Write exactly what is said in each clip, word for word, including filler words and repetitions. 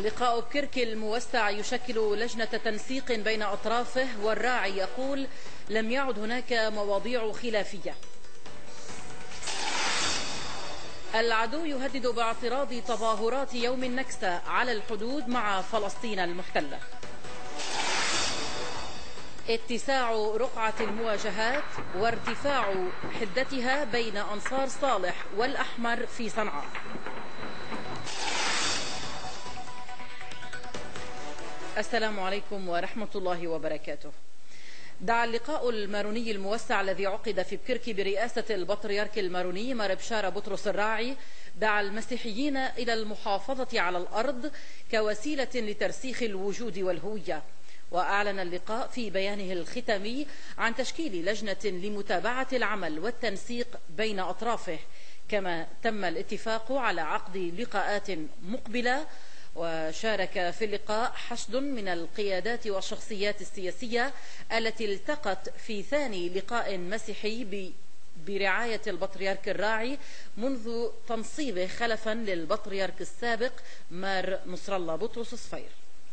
لقاء بكرك الموسع يشكل لجنة تنسيق بين أطرافه، والراعي يقول لم يعد هناك مواضيع خلافية. العدو يهدد باعتراض تظاهرات يوم النكسة على الحدود مع فلسطين المحتلة. اتساع رقعة المواجهات وارتفاع حدتها بين أنصار صالح والأحمر في صنعاء. السلام عليكم ورحمة الله وبركاته. دعا اللقاء الماروني الموسع الذي عقد في بكرك برئاسة البطريرك الماروني مار بشارة بطرس الراعي دعا المسيحيين إلى المحافظة على الأرض كوسيلة لترسيخ الوجود والهوية. وأعلن اللقاء في بيانه الختامي عن تشكيل لجنة لمتابعة العمل والتنسيق بين أطرافه، كما تم الاتفاق على عقد لقاءات مقبلة. وشارك في اللقاء حشد من القيادات والشخصيات السياسية التي التقت في ثاني لقاء مسيحي برعاية البطريرك الراعي منذ تنصيبه خلفا للبطريرك السابق مار نصر الله بطرس صفير.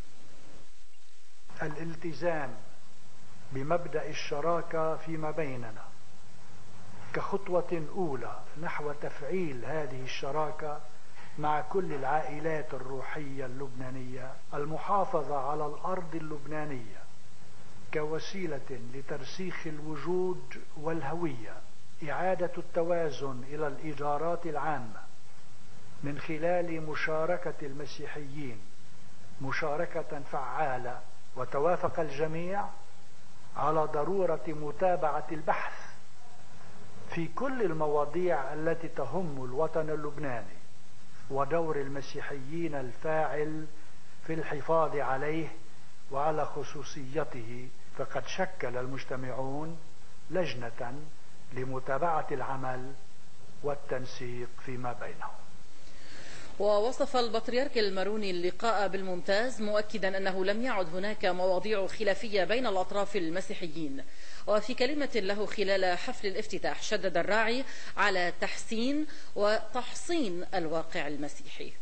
الالتزام بمبدأ الشراكة فيما بيننا كخطوة أولى نحو تفعيل هذه الشراكة مع كل العائلات الروحية اللبنانية، المحافظة على الأرض اللبنانية كوسيلة لترسيخ الوجود والهوية، إعادة التوازن إلى الإدارات العامة من خلال مشاركة المسيحيين مشاركة فعالة. وتوافق الجميع على ضرورة متابعة البحث في كل المواضيع التي تهم الوطن اللبناني، ودور المسيحيين الفاعل في الحفاظ عليه وعلى خصوصيته. فقد شكل المجتمعون لجنة لمتابعة العمل والتنسيق فيما بينهم. ووصف البطريرك الماروني اللقاء بالممتاز، مؤكدا أنه لم يعد هناك مواضيع خلافية بين الأطراف المسيحيين. وفي كلمة له خلال حفل الافتتاح شدد الراعي على تحسين وتحصين الواقع المسيحي.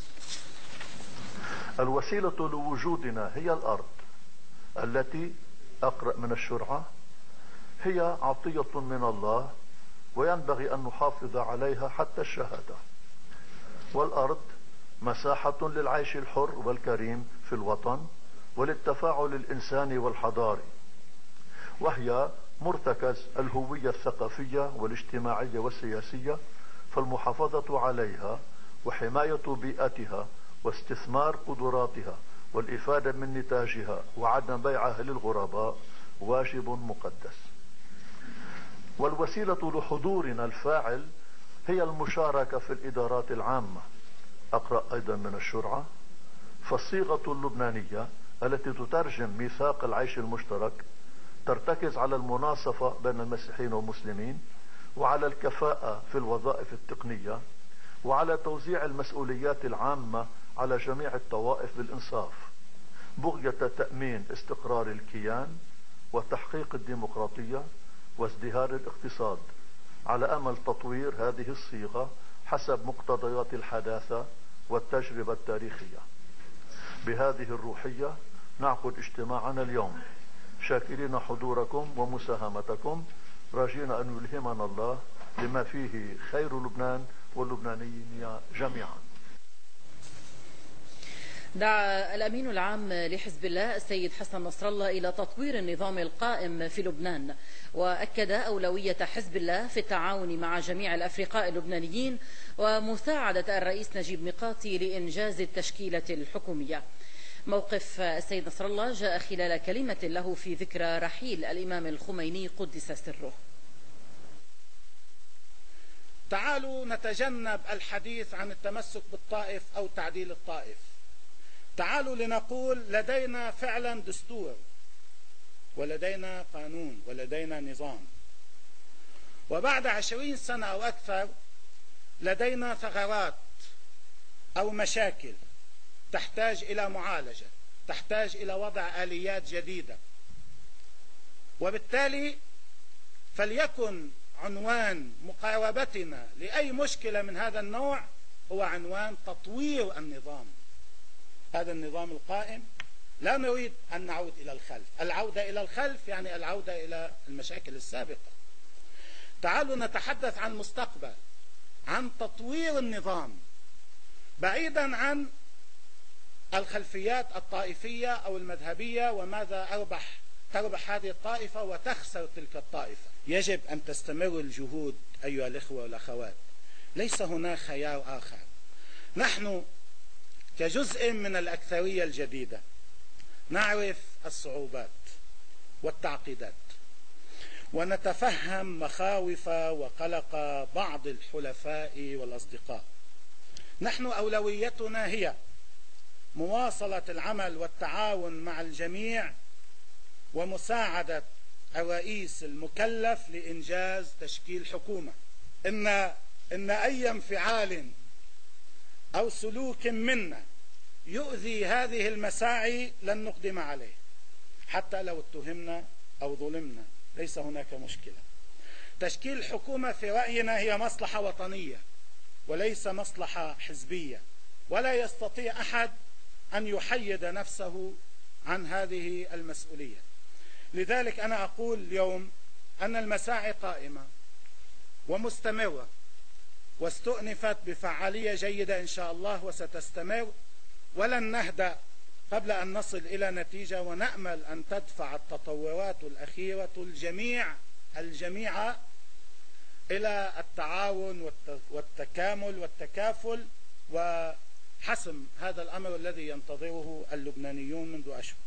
الوسيلة لوجودنا هي الأرض التي أقرأ من الشرعة هي عطية من الله، وينبغي أن نحافظ عليها حتى الشهادة. والأرض مساحة للعيش الحر والكريم في الوطن وللتفاعل الإنساني والحضاري، وهي مرتكز الهوية الثقافية والاجتماعية والسياسية، فالمحافظة عليها وحماية بيئتها واستثمار قدراتها والإفادة من نتاجها وعدم بيعها للغرباء واجب مقدس. والوسيلة لحضورنا الفاعل هي المشاركة في الإدارات العامة. أقرأ أيضا من الشرعة: فالصيغة اللبنانية التي تترجم ميثاق العيش المشترك ترتكز على المناصفة بين المسيحيين والمسلمين، وعلى الكفاءة في الوظائف التقنية، وعلى توزيع المسؤوليات العامة على جميع الطوائف بالإنصاف، بغية تأمين استقرار الكيان وتحقيق الديمقراطية وازدهار الاقتصاد، على أمل تطوير هذه الصيغة حسب مقتضيات الحداثة والتجربة التاريخية. بهذه الروحية نعقد اجتماعنا اليوم، شاكرين حضوركم ومساهمتكم، راجين أن يلهمنا الله لما فيه خير لبنان واللبنانيين جميعا. دعا الأمين العام لحزب الله السيد حسن نصر الله إلى تطوير النظام القائم في لبنان، وأكد أولوية حزب الله في التعاون مع جميع الأفرقاء اللبنانيين ومساعدة الرئيس نجيب ميقاتي لإنجاز التشكيلة الحكومية. موقف السيد نصر الله جاء خلال كلمة له في ذكرى رحيل الإمام الخميني قدس سره. تعالوا نتجنب الحديث عن التمسك بالطائف أو تعديل الطائف. تعالوا لنقول لدينا فعلا دستور، ولدينا قانون، ولدينا نظام، وبعد عشرين سنة أو أكثر لدينا ثغرات أو مشاكل تحتاج إلى معالجة، تحتاج إلى وضع آليات جديدة. وبالتالي فليكن عنوان مقاربتنا لأي مشكلة من هذا النوع هو عنوان تطوير النظام، هذا النظام القائم. لا نريد أن نعود إلى الخلف. العودة إلى الخلف يعني العودة إلى المشاكل السابقة. تعالوا نتحدث عن المستقبل، عن تطوير النظام بعيدا عن الخلفيات الطائفية أو المذهبية، وماذا أربح تربح هذه الطائفة وتخسر تلك الطائفة. يجب أن تستمر الجهود أيها الإخوة والأخوات، ليس هناك خيار آخر. نحن كجزء من الأكثرية الجديدة نعرف الصعوبات والتعقيدات، ونتفهم مخاوف وقلق بعض الحلفاء والأصدقاء. نحن أولويتنا هي مواصلة العمل والتعاون مع الجميع، ومساعدة الرئيس المكلف لإنجاز تشكيل حكومة. إن إن أي انفعال أو سلوك منا يؤذي هذه المساعي لن نقدم عليه، حتى لو اتهمنا أو ظلمنا، ليس هناك مشكلة. تشكيل حكومة في رأينا هي مصلحة وطنية وليس مصلحة حزبية، ولا يستطيع أحد أن يحيد نفسه عن هذه المسؤولية. لذلك أنا أقول اليوم أن المساعي قائمة ومستمرة، واستؤنفت بفعالية جيدة إن شاء الله، وستستمر، ولن نهدأ قبل أن نصل إلى نتيجة، ونأمل أن تدفع التطورات الأخيرة الجميع الجميع إلى التعاون والتكامل والتكافل وحسم هذا الأمر الذي ينتظره اللبنانيون منذ أشهر.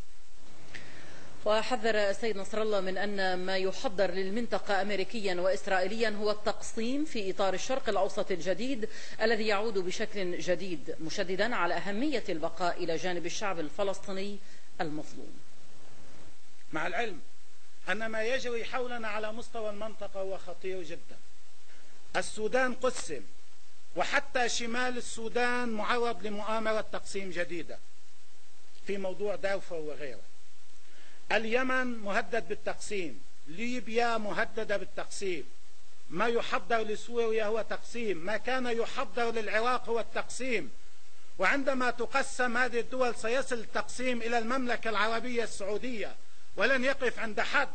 وحذر السيد نصر الله من أن ما يحضر للمنطقة أمريكيا وإسرائيليا هو التقسيم في إطار الشرق الأوسط الجديد الذي يعود بشكل جديد، مشددا على أهمية البقاء إلى جانب الشعب الفلسطيني المظلوم. مع العلم أن ما يجري حولنا على مستوى المنطقة هو خطير جدا. السودان قسم، وحتى شمال السودان معرض لمؤامرة تقسيم جديدة في موضوع دارفور وغيره. اليمن مهدد بالتقسيم، ليبيا مهددة بالتقسيم، ما يحضر لسوريا هو تقسيم، ما كان يحضر للعراق هو التقسيم. وعندما تقسم هذه الدول سيصل التقسيم إلى المملكة العربية السعودية ولن يقف عند حد.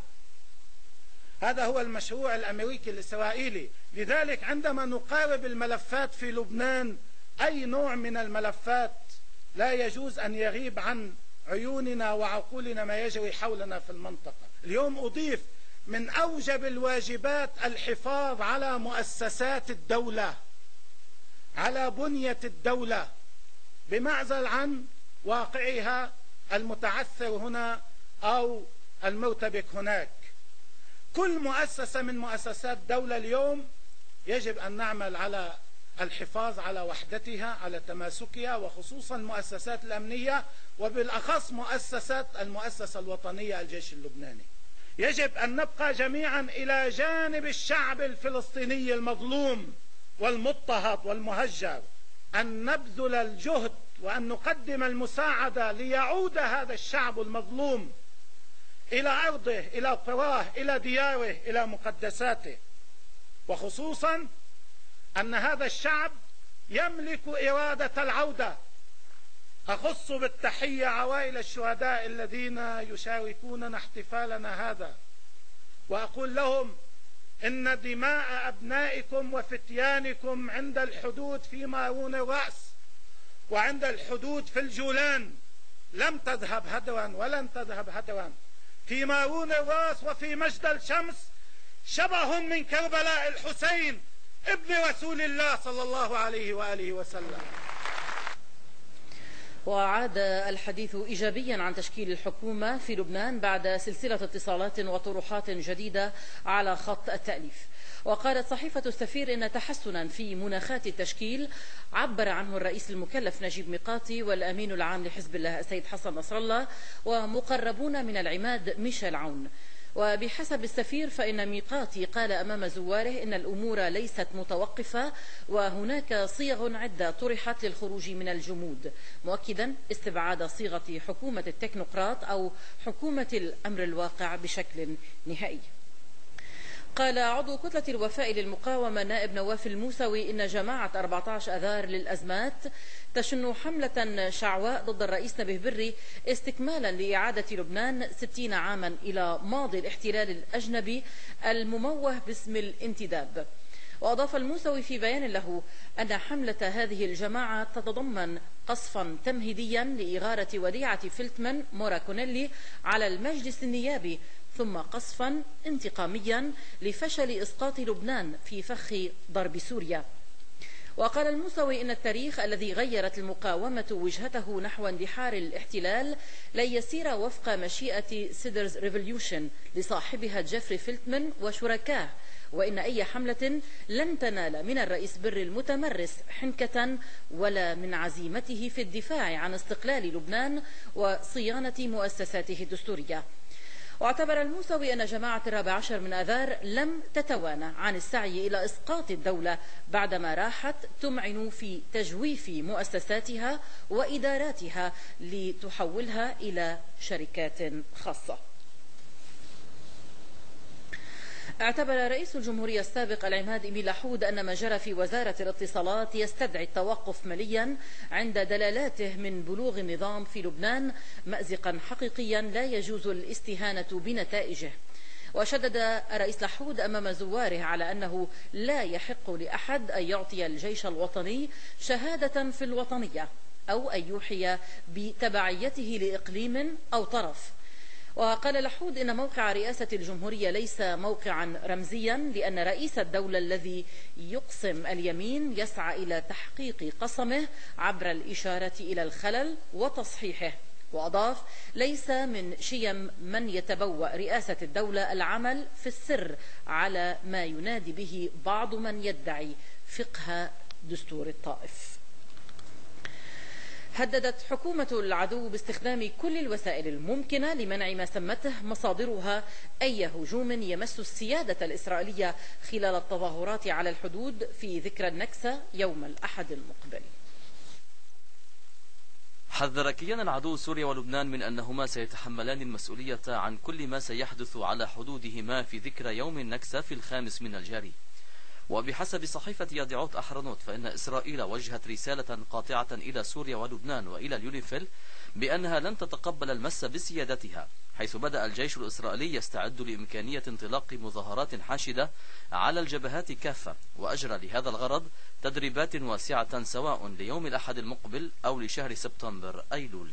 هذا هو المشروع الأمريكي الإسرائيلي. لذلك عندما نقارب الملفات في لبنان، أي نوع من الملفات لا يجوز أن يغيب عن عيوننا وعقولنا ما يجري حولنا في المنطقة. اليوم أضيف من أوجب الواجبات الحفاظ على مؤسسات الدولة، على بنية الدولة، بمعزل عن واقعها المتعثر هنا أو المرتبك هناك. كل مؤسسة من مؤسسات الدولة اليوم يجب أن نعمل على الحفاظ على وحدتها، على تماسكها، وخصوصا المؤسسات الأمنية، وبالأخص مؤسسات المؤسسة الوطنية الجيش اللبناني. يجب أن نبقى جميعا إلى جانب الشعب الفلسطيني المظلوم والمضطهد والمهجر، أن نبذل الجهد وأن نقدم المساعدة ليعود هذا الشعب المظلوم إلى أرضه، إلى قراه، إلى دياره، إلى مقدساته. وخصوصا أن هذا الشعب يملك إرادة العودة. أخص بالتحية عوائل الشهداء الذين يشاركوننا احتفالنا هذا، وأقول لهم إن دماء أبنائكم وفتيانكم عند الحدود في مارون الرأس وعند الحدود في الجولان لم تذهب هدرا ولن تذهب هدرا. في مارون الرأس وفي مجد الشمس شبه من كربلاء الحسين ابن رسول الله صلى الله عليه وآله وسلم. وعاد الحديث إيجابيا عن تشكيل الحكومة في لبنان بعد سلسلة اتصالات وطروحات جديدة على خط التأليف. وقالت صحيفة السفير إن تحسنا في مناخات التشكيل عبر عنه الرئيس المكلف نجيب ميقاتي والأمين العام لحزب الله السيد حسن نصر الله ومقربون من العماد ميشيل عون. وبحسب السفير فإن ميقاتي قال أمام زواره إن الأمور ليست متوقفة وهناك صيغ عدة طرحت للخروج من الجمود، مؤكدا استبعاد صيغة حكومة التكنوقراط أو حكومة الأمر الواقع بشكل نهائي. قال عضو كتلة الوفاء للمقاومة نائب نواف الموسوي إن جماعة أربعة عشر أذار للأزمات تشن حملة شعواء ضد الرئيس نبيه بري استكمالا لإعادة لبنان ستين عاما إلى ماضي الاحتلال الأجنبي المموه باسم الانتداب. وأضاف الموسوي في بيان له أن حملة هذه الجماعة تتضمن قصفا تمهيديا لإغارة وديعة فيلتمان مورا كونيلي على المجلس النيابي، ثم قصفا انتقاميا لفشل إسقاط لبنان في فخ ضرب سوريا. وقال الموسوي إن التاريخ الذي غيرت المقاومة وجهته نحو اندحار الاحتلال لن يسير وفق مشيئة سيدرز ريفوليوشن لصاحبها جيفري فيلتمان وشركاه، وإن أي حملة لن تنال من الرئيس بري المتمرس حنكة ولا من عزيمته في الدفاع عن استقلال لبنان وصيانة مؤسساته الدستورية. واعتبر الموسوي أن جماعة الرابع عشر من آذار لم تتوانى عن السعي إلى إسقاط الدولة بعدما راحت تمعن في تجويف مؤسساتها وإداراتها لتحولها إلى شركات خاصة. اعتبر رئيس الجمهورية السابق العماد إميل لحود أن ما جرى في وزارة الاتصالات يستدعي التوقف مليا عند دلالاته من بلوغ النظام في لبنان مأزقا حقيقيا لا يجوز الاستهانة بنتائجه. وشدد الرئيس لحود أمام زواره على أنه لا يحق لأحد أن يعطي الجيش الوطني شهادة في الوطنية أو أن يوحي بتبعيته لإقليم أو طرف. وقال لحود إن موقع رئاسة الجمهورية ليس موقعا رمزيا، لأن رئيس الدولة الذي يقسم اليمين يسعى إلى تحقيق قسمه عبر الإشارة إلى الخلل وتصحيحه. وأضاف: ليس من شيم من يتبوأ رئاسة الدولة العمل في السر على ما ينادي به بعض من يدعي فقه دستور الطائف. هددت حكومة العدو باستخدام كل الوسائل الممكنة لمنع ما سمته مصادرها أي هجوم يمس السيادة الإسرائيلية خلال التظاهرات على الحدود في ذكرى النكسة يوم الأحد المقبل. حذر كيان العدو سوريا ولبنان من أنهما سيتحملان المسؤولية عن كل ما سيحدث على حدودهما في ذكرى يوم النكسة في الخامس من الجاري. وبحسب صحيفة يدعوت أحرنوت فإن إسرائيل وجهت رسالة قاطعة إلى سوريا ولبنان وإلى اليونيفيل بأنها لن تتقبل المس بسيادتها، حيث بدأ الجيش الإسرائيلي يستعد لإمكانية انطلاق مظاهرات حاشدة على الجبهات كافة، وأجرى لهذا الغرض تدريبات واسعة سواء ليوم الأحد المقبل أو لشهر سبتمبر أيلول.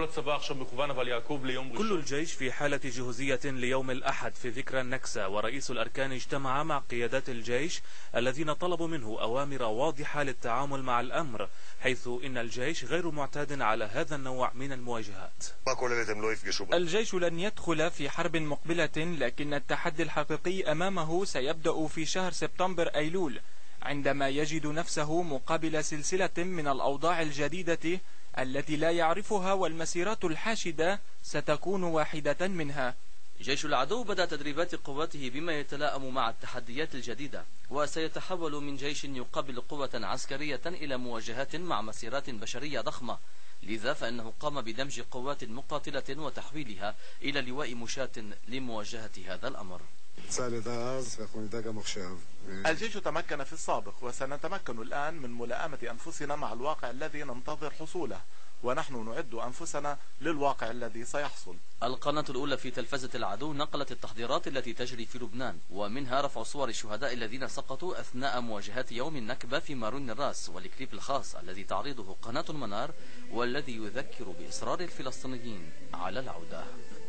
كل الجيش في حالة جهوزية ليوم الأحد في ذكرى النكسة، ورئيس الأركان اجتمع مع قيادات الجيش الذين طلبوا منه أوامر واضحة للتعامل مع الأمر، حيث إن الجيش غير معتاد على هذا النوع من المواجهات. الجيش لن يدخل في حرب مقبلة، لكن التحدي الحقيقي أمامه سيبدأ في شهر سبتمبر أيلول، عندما يجد نفسه مقابل سلسلة من الأوضاع الجديدة التي لا يعرفها، والمسيرات الحاشدة ستكون واحدة منها. جيش العدو بدأ تدريبات قواته بما يتلائم مع التحديات الجديدة، وسيتحول من جيش يقابل قوة عسكرية إلى مواجهات مع مسيرات بشرية ضخمة، لذا فإنه قام بدمج قوات مقاتلة وتحويلها إلى لواء مشاة لمواجهة هذا الأمر. الجيش تمكن في السابق، وسنتمكن الآن من ملائمة أنفسنا مع الواقع الذي ننتظر حصوله، ونحن نعد أنفسنا للواقع الذي سيحصل. القناة الأولى في تلفزة العدو نقلت التحضيرات التي تجري في لبنان، ومنها رفع صور الشهداء الذين سقطوا أثناء مواجهات يوم النكبة في مارون الراس، والكليب الخاص الذي تعرضه قناة المنار والذي يذكر بإصرار الفلسطينيين على العودة.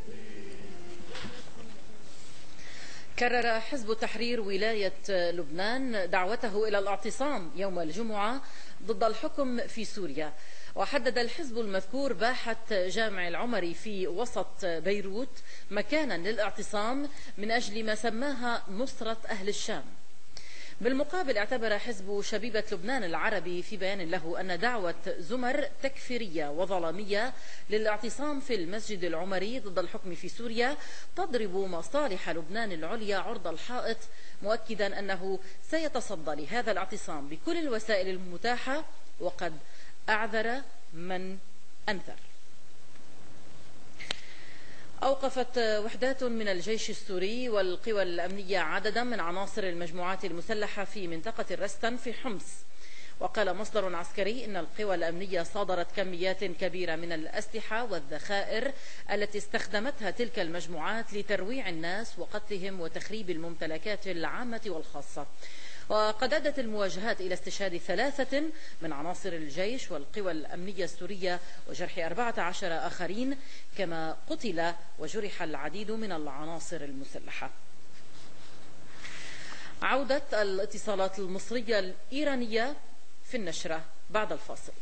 كرر حزب التحرير ولاية لبنان دعوته إلى الاعتصام يوم الجمعة ضد الحكم في سوريا. وحدد الحزب المذكور باحة جامع العمري في وسط بيروت مكانا للاعتصام من أجل ما سماها نصرة أهل الشام. بالمقابل اعتبر حزب شبيبة لبنان العربي في بيان له أن دعوة زمر تكفيرية وظلامية للاعتصام في المسجد العمري ضد الحكم في سوريا تضرب مصالح لبنان العليا عرض الحائط، مؤكدا أنه سيتصدى لهذا الاعتصام بكل الوسائل المتاحة، وقد أعذر من أنذر. أوقفت وحدات من الجيش السوري والقوى الأمنية عددا من عناصر المجموعات المسلحة في منطقة الرستن في حمص. وقال مصدر عسكري إن القوى الأمنية صادرت كميات كبيرة من الأسلحة والذخائر التي استخدمتها تلك المجموعات لترويع الناس وقتلهم وتخريب الممتلكات العامة والخاصة. وقد أدت المواجهات إلى استشهاد ثلاثة من عناصر الجيش والقوى الأمنية السورية وجرح أربعة عشر آخرين، كما قتل وجرح العديد من العناصر المسلحة. عودة الاتصالات المصرية الإيرانية في النشرة بعد الفاصل.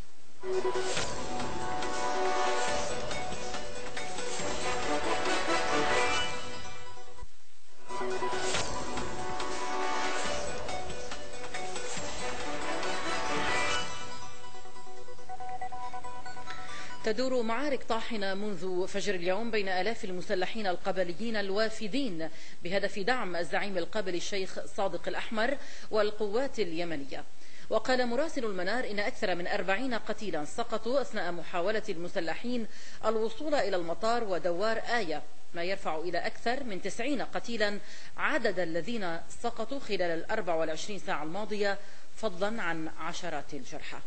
تدور معارك طاحنة منذ فجر اليوم بين آلاف المسلحين القبليين الوافدين بهدف دعم الزعيم القبلي الشيخ صادق الأحمر والقوات اليمنية. وقال مراسل المنار إن أكثر من أربعين قتيلا سقطوا أثناء محاولة المسلحين الوصول إلى المطار ودوار آية، ما يرفع إلى أكثر من تسعين قتيلا عدد الذين سقطوا خلال الأربع والعشرين ساعة الماضية، فضلا عن عشرات الجرحى.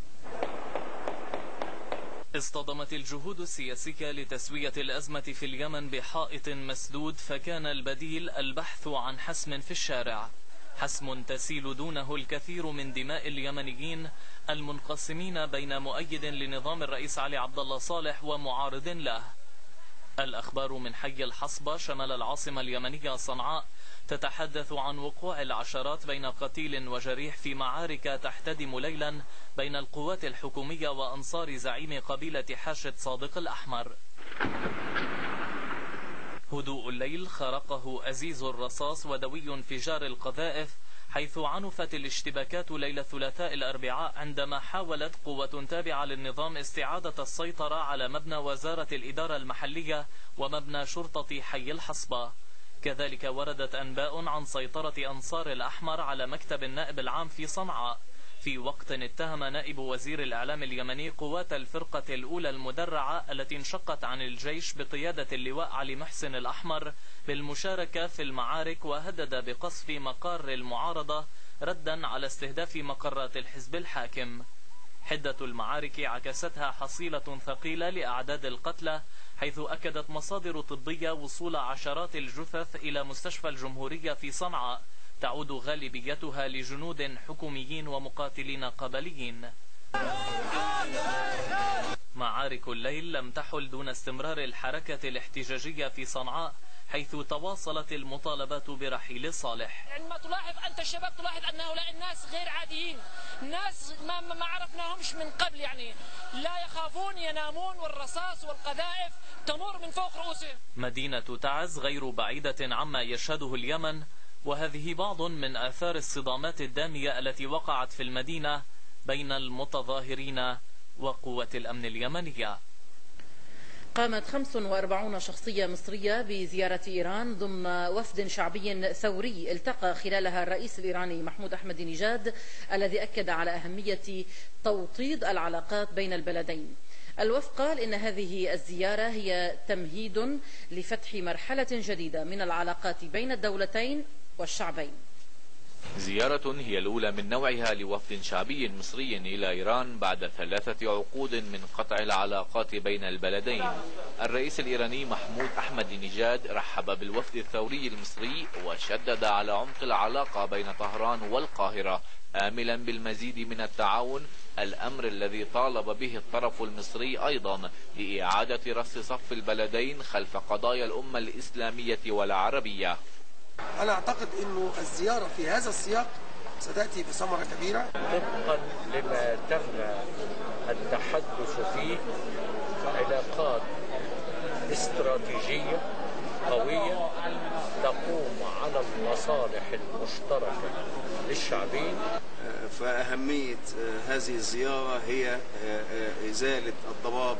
اصطدمت الجهود السياسية لتسوية الأزمة في اليمن بحائط مسدود، فكان البديل البحث عن حسم في الشارع، حسم تسيل دونه الكثير من دماء اليمنيين المنقسمين بين مؤيد لنظام الرئيس علي عبد الله صالح ومعارض له. الأخبار من حي الحصبة شمال العاصمة اليمنية صنعاء تتحدث عن وقوع العشرات بين قتيل وجريح في معارك تحتدم ليلا بين القوات الحكومية وأنصار زعيم قبيلة حاشد صادق الأحمر. هدوء الليل خرقه أزيز الرصاص ودوي انفجار القذائف، حيث عنفت الاشتباكات ليلة الثلاثاء الأربعاء عندما حاولت قوة تابعة للنظام استعادة السيطرة على مبنى وزارة الإدارة المحلية ومبنى شرطة حي الحصبة. كذلك وردت أنباء عن سيطرة أنصار الأحمر على مكتب النائب العام في صنعاء، في وقت اتهم نائب وزير الإعلام اليمني قوات الفرقة الأولى المدرعة التي انشقت عن الجيش بقيادة اللواء علي محسن الأحمر بالمشاركة في المعارك، وهدد بقصف مقر المعارضة ردا على استهداف مقرات الحزب الحاكم. حدة المعارك عكستها حصيلة ثقيلة لأعداد القتلى، حيث أكدت مصادر طبية وصول عشرات الجثث إلى مستشفى الجمهورية في صنعاء، تعود غالبيتها لجنود حكوميين ومقاتلين قبليين. معارك الليل لم تحل دون استمرار الحركة الاحتجاجية في صنعاء، حيث تواصلت المطالبات برحيل صالح. عندما تلاحظ أنت الشباب تلاحظ أن هؤلاء الناس غير عاديين، ناس ما, ما عرفناهمش من قبل، يعني لا يخافون، ينامون والرصاص والقذائف تمر من فوق رؤوسهم. مدينة تعز غير بعيدة عما يشهده اليمن، وهذه بعض من آثار الصدامات الدامية التي وقعت في المدينة بين المتظاهرين وقوة الأمن اليمنية. قامت خمس وأربعين شخصية مصرية بزيارة إيران ضمن وفد شعبي ثوري التقى خلالها الرئيس الإيراني محمود أحمد نيجاد، الذي أكد على أهمية توطيد العلاقات بين البلدين. الوفد قال إن هذه الزيارة هي تمهيد لفتح مرحلة جديدة من العلاقات بين الدولتين والشعبين. زيارة هي الأولى من نوعها لوفد شعبي مصري إلى إيران بعد ثلاثة عقود من قطع العلاقات بين البلدين. الرئيس الإيراني محمود أحمد نيجاد رحب بالوفد الثوري المصري وشدد على عمق العلاقة بين طهران والقاهرة، آملا بالمزيد من التعاون، الأمر الذي طالب به الطرف المصري أيضا لإعادة رص صف البلدين خلف قضايا الأمة الإسلامية والعربية. أنا أعتقد أنه الزيارة في هذا السياق ستأتي بثمرة كبيرة طبقا لما تم التحدث فيه. علاقات استراتيجية قوية تقوم على المصالح المشتركة للشعبين. فأهمية هذه الزيارة هي إزالة الضباب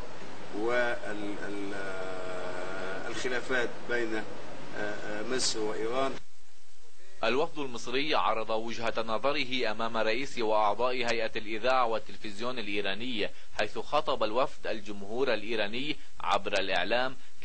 والخلافات بين مصر وإيران. الوفد المصري عرض وجهة نظره أمام رئيس وأعضاء هيئة الإذاعة والتلفزيون الإيراني، حيث خاطب الوفد الجمهور الإيراني عبر الإعلام،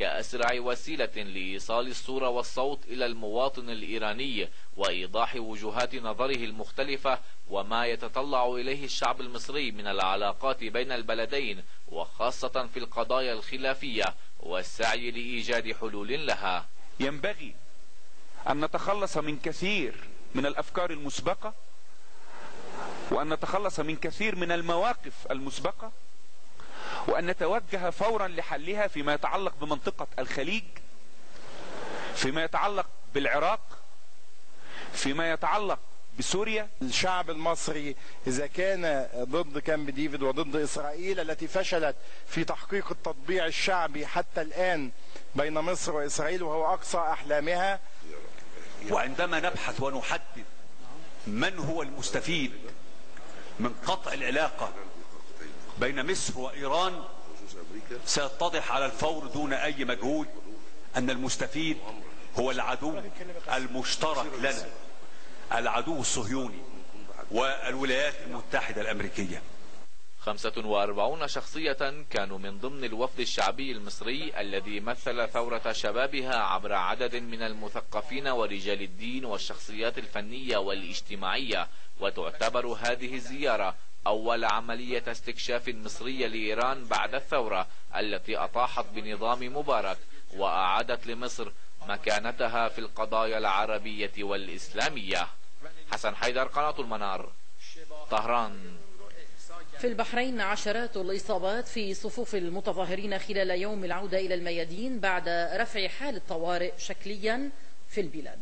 كأسرع وسيلة لإيصال الصورة والصوت إلى المواطن الإيراني وإيضاح وجهات نظره المختلفة وما يتطلع إليه الشعب المصري من العلاقات بين البلدين، وخاصة في القضايا الخلافية، والسعي لإيجاد حلول لها. ينبغي أن نتخلص من كثير من الأفكار المسبقة، وأن نتخلص من كثير من المواقف المسبقة، وأن نتوجه فورا لحلها فيما يتعلق بمنطقة الخليج، فيما يتعلق بالعراق، فيما يتعلق بسوريا. الشعب المصري إذا كان ضد كامب ديفيد وضد إسرائيل التي فشلت في تحقيق التطبيع الشعبي حتى الآن بين مصر وإسرائيل وهو أقصى أحلامها، وعندما نبحث ونحدد من هو المستفيد من قطع العلاقة بين مصر وإيران، سيتضح على الفور دون أي مجهود أن المستفيد هو العدو المشترك لنا، العدو الصهيوني والولايات المتحدة الأمريكية. خمسة وأربعين شخصية كانوا من ضمن الوفد الشعبي المصري الذي مثل ثورة شبابها عبر عدد من المثقفين ورجال الدين والشخصيات الفنية والاجتماعية، وتعتبر هذه الزيارة أول عملية استكشاف مصرية لإيران بعد الثورة التي أطاحت بنظام مبارك وأعادت لمصر مكانتها في القضايا العربية والإسلامية. حسن حيدر، قناة المنار، طهران. في البحرين عشرات الإصابات في صفوف المتظاهرين خلال يوم العودة إلى الميادين بعد رفع حال الطوارئ شكليا في البلاد.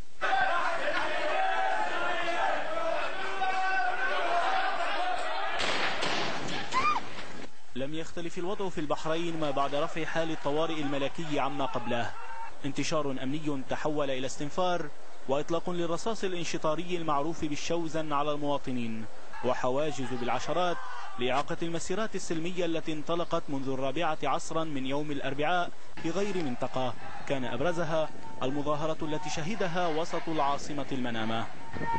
لم يختلف الوضع في البحرين ما بعد رفع حال الطوارئ الملكي عما قبله. انتشار أمني تحول إلى استنفار وإطلاق للرصاص الانشطاري المعروف بالشوزن على المواطنين، وحواجز بالعشرات لإعاقة المسيرات السلمية التي انطلقت منذ الرابعة عصرا من يوم الأربعاء في غير منطقة كان أبرزها المظاهرة التي شهدها وسط العاصمة المنامة.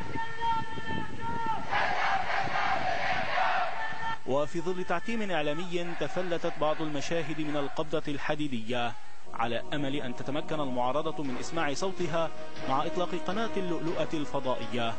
وفي ظل تعتيم إعلامي تفلتت بعض المشاهد من القبضة الحديدية على أمل أن تتمكن المعارضة من إسماع صوتها مع إطلاق قناة اللؤلؤة الفضائية.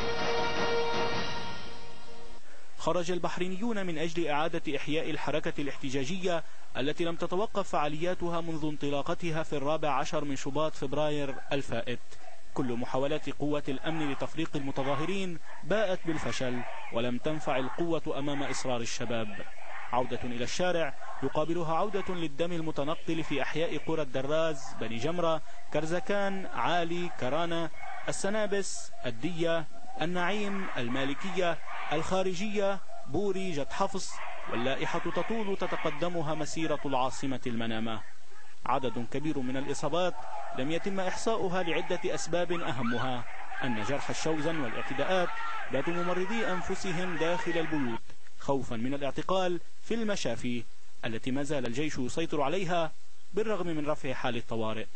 خرج البحرينيون من أجل إعادة إحياء الحركة الاحتجاجية التي لم تتوقف فعالياتها منذ انطلاقتها في الرابع عشر من شباط فبراير الفائت. كل محاولات قوة الأمن لتفريق المتظاهرين باءت بالفشل، ولم تنفع القوة أمام إصرار الشباب. عودة إلى الشارع يقابلها عودة للدم المتنقل في أحياء قرى الدراز، بني جمرة، كرزكان، عالي، كرانا، السنابس، الدية، النعيم، المالكية، الخارجية، بوري، جد حفص، واللائحة تطول تتقدمها مسيرة العاصمة المنامة. عدد كبير من الإصابات لم يتم إحصاؤها لعدة أسباب، أهمها أن جرح الشوزن والاعتداءات باتوا ممرضي أنفسهم داخل البيوت خوفا من الاعتقال في المشافي التي ما زال الجيش يسيطر عليها بالرغم من رفع حال الطوارئ.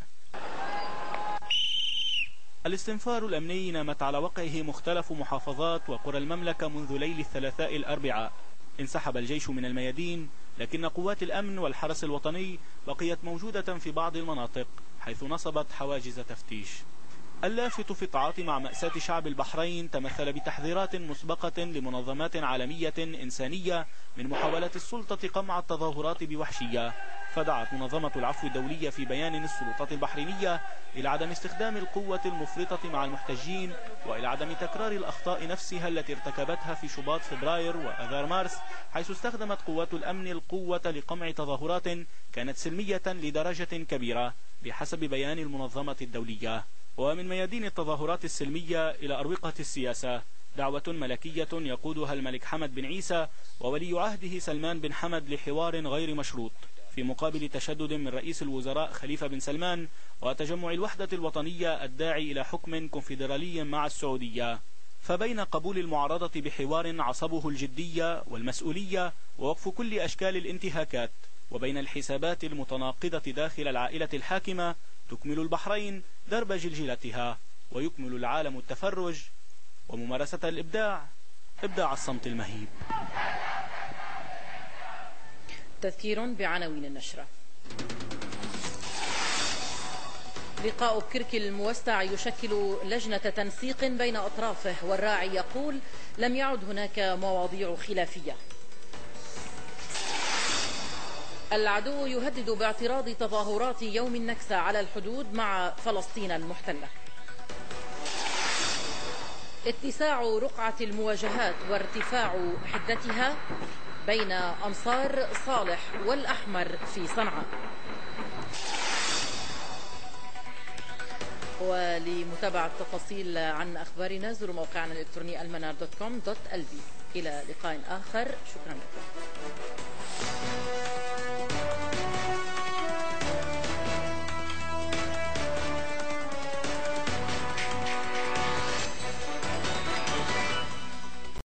الاستنفار الأمني نامت على وقعه مختلف محافظات وقرى المملكة منذ ليل الثلاثاء الأربعاء. انسحب الجيش من الميادين، لكن قوات الأمن والحرس الوطني بقيت موجودة في بعض المناطق حيث نصبت حواجز تفتيش. اللافت في التعاطي مع مأساة شعب البحرين تمثل بتحذيرات مسبقة لمنظمات عالمية إنسانية من محاولة السلطة قمع التظاهرات بوحشية. فدعت منظمة العفو الدولية في بيان السلطات البحرينية إلى عدم استخدام القوة المفرطة مع المحتجين، وإلى عدم تكرار الأخطاء نفسها التي ارتكبتها في شباط فبراير وأذار مارس، حيث استخدمت قوات الأمن القوة لقمع تظاهرات كانت سلمية لدرجة كبيرة بحسب بيان المنظمة الدولية. ومن ميادين التظاهرات السلمية إلى أروقة السياسة دعوة ملكية يقودها الملك حمد بن عيسى وولي عهده سلمان بن حمد لحوار غير مشروط في مقابل تشدد من رئيس الوزراء خليفة بن سلمان وتجمع الوحدة الوطنية الداعي إلى حكم كونفدرالي مع السعودية. فبين قبول المعارضة بحوار عصبه الجدية والمسؤولية ووقف كل أشكال الانتهاكات، وبين الحسابات المتناقضة داخل العائلة الحاكمة، تكمل البحرين درب جلجلتها ويكمل العالم التفرج وممارسة الإبداع إبداع الصمت المهيب. تذكير بعناوين النشرة. لقاء بكرك الموسع يشكل لجنة تنسيق بين أطرافه، والراعي يقول لم يعد هناك مواضيع خلافية. العدو يهدد باعتراض تظاهرات يوم النكسة على الحدود مع فلسطين المحتلة. اتساع رقعة المواجهات وارتفاع حدتها بين أنصار صالح والأحمر في صنعاء. ولمتابعة تفاصيل عن أخبارنا زوروا موقعنا الإلكتروني المنار دوت كوم دوت ال بي. إلى لقاء آخر، شكرا لكم.